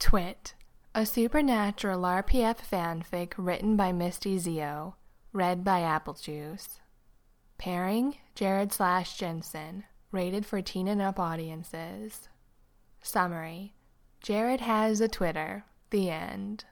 Twit, a supernatural RPF fanfic written by Misty Zio, read by Applejuice. Pairing, Jared/Jensen, rated for teen and up audiences. Summary: Jared has a Twitter. The end.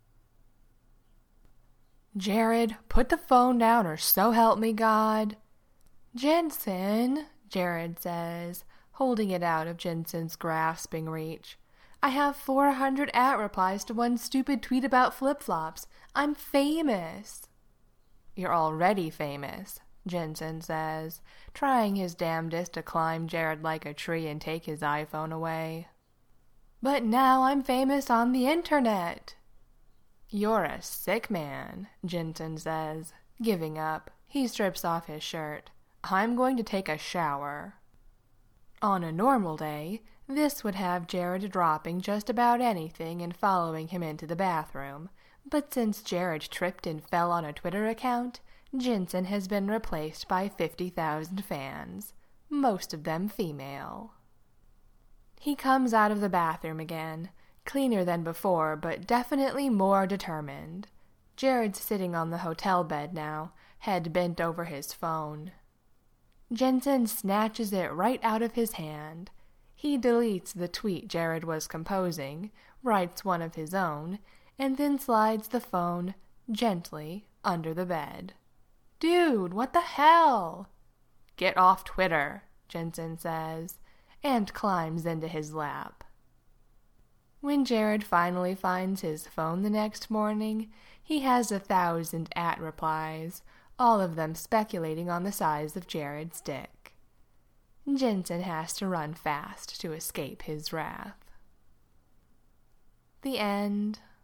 Jared, put the phone down or so help me God. Jensen, Jared says, holding it out of Jensen's grasping reach. I have 400 @replies to one stupid tweet about flip-flops. I'm famous. You're already famous, Jensen says, trying his damnedest to climb Jared like a tree and take his iPhone away. But now I'm famous on the internet. You're a sick man, Jensen says, giving up. He strips off his shirt. I'm going to take a shower. On a normal day, this would have Jared dropping just about anything and following him into the bathroom. But since Jared tripped and fell on a Twitter account, Jensen has been replaced by 50,000 fans, most of them female. He comes out of the bathroom again, cleaner than before, but definitely more determined. Jared's sitting on the hotel bed now, head bent over his phone. Jensen snatches it right out of his hand. He deletes the tweet Jared was composing, writes one of his own, and then slides the phone gently under the bed. Dude, what the hell? Get off Twitter, Jensen says, and climbs into his lap. When Jared finally finds his phone the next morning, he has 1,000 @replies, all of them speculating on the size of Jared's dick. Jensen has to run fast to escape his wrath. The end.